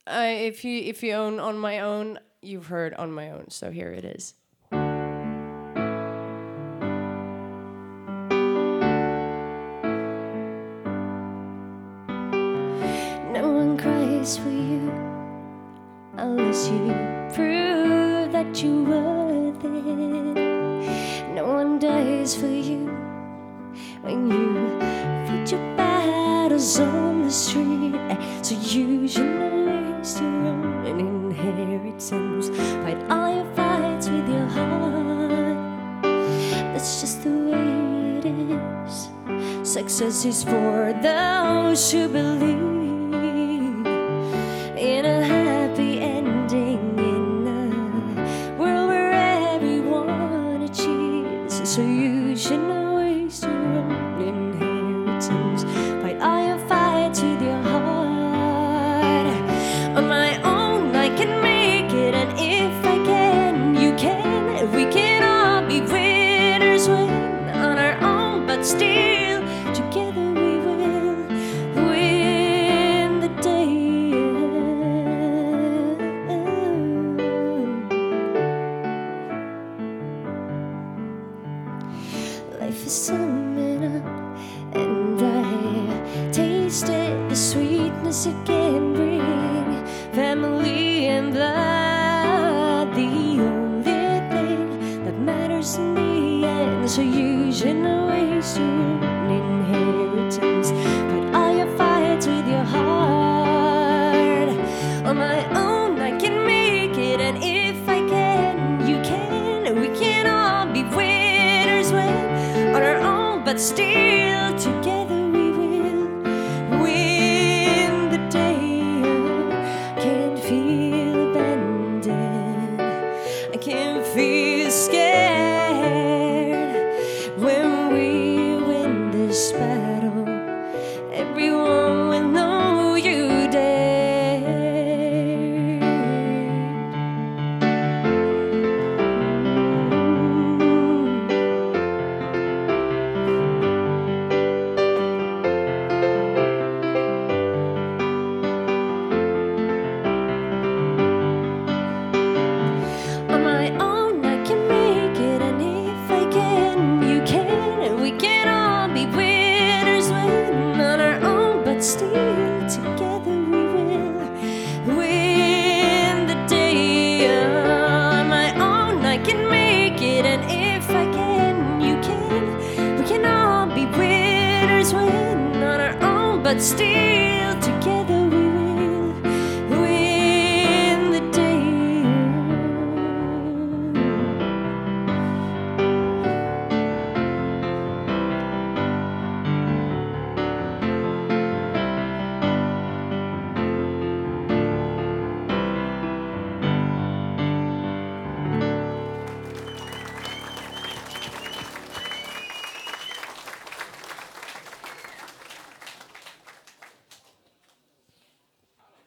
If you own On My Own, you've heard On My Own. So here it is. No one cries for you unless you prove that you're worth it. No one dies for you when you fight your battles on the street. So you should not waste your own inheritance. Fight all your fights with your heart. That's just the way it is. Success is for those who believe in a happy ending, in a world where everyone achieves. So you should not waste your own inheritance. Fight all your fights with your heart. On my own, I can make it, and if I can, you can. We can all be winners when on our own, but still together we will win the day. Life is summing up, and I tasted the sweetness it can bring. Family and blood, the only thing that matters in the end. So you should not waste your own inheritance. Fight all your fights with your heart. On my own, I can make it, and if I can, you can. We can all be winners when on our own, but still together we will win the day. Can't feel abandoned, I can't feel scared when we win this battle. Everyone will know you dared. On my own, I can make it, and if I can, you can. And we can all be winners when on our own, but still together we will win the day. On my own, I can make it, and if I can, you can. We can all be winners when on our own, but still